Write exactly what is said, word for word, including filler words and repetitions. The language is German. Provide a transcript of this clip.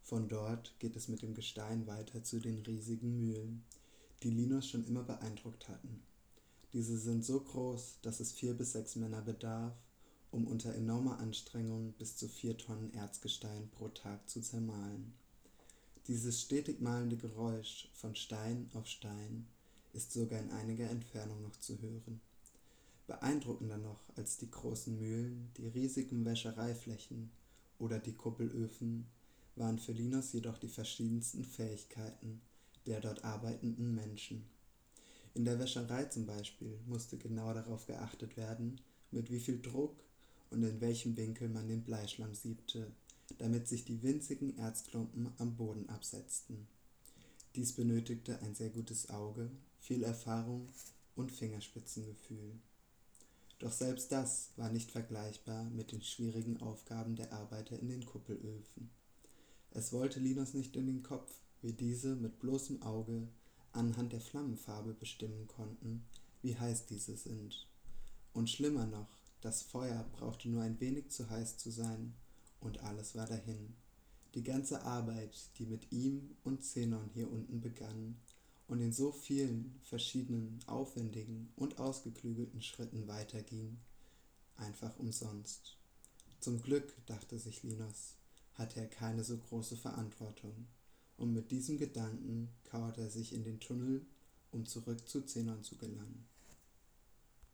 Von dort geht es mit dem Gestein weiter zu den riesigen Mühlen, die Linus schon immer beeindruckt hatten. Diese sind so groß, dass es vier bis sechs Männer bedarf, um unter enormer Anstrengung bis zu vier Tonnen Erzgestein pro Tag zu zermahlen. Dieses stetig mahlende Geräusch von Stein auf Stein ist sogar in einiger Entfernung noch zu hören. Beeindruckender noch als die großen Mühlen, die riesigen Wäschereiflächen oder die Kuppelöfen waren für Linus jedoch die verschiedensten Fähigkeiten der dort arbeitenden Menschen. In der Wäscherei zum Beispiel musste genau darauf geachtet werden, mit wie viel Druck und in welchem Winkel man den Bleischlamm siebte, damit sich die winzigen Erzklumpen am Boden absetzten. Dies benötigte ein sehr gutes Auge, viel Erfahrung und Fingerspitzengefühl. Doch selbst das war nicht vergleichbar mit den schwierigen Aufgaben der Arbeiter in den Kuppelöfen. Es wollte Linus nicht in den Kopf, wie diese mit bloßem Auge anhand der Flammenfarbe bestimmen konnten, wie heiß diese sind. Und schlimmer noch, das Feuer brauchte nur ein wenig zu heiß zu sein, und alles war dahin. Die ganze Arbeit, die mit ihm und Zenon hier unten begann und in so vielen verschiedenen, aufwendigen und ausgeklügelten Schritten weiterging, einfach umsonst. Zum Glück, dachte sich Linus, hatte er keine so große Verantwortung, und mit diesem Gedanken kauerte er sich in den Tunnel, um zurück zu Zenon zu gelangen.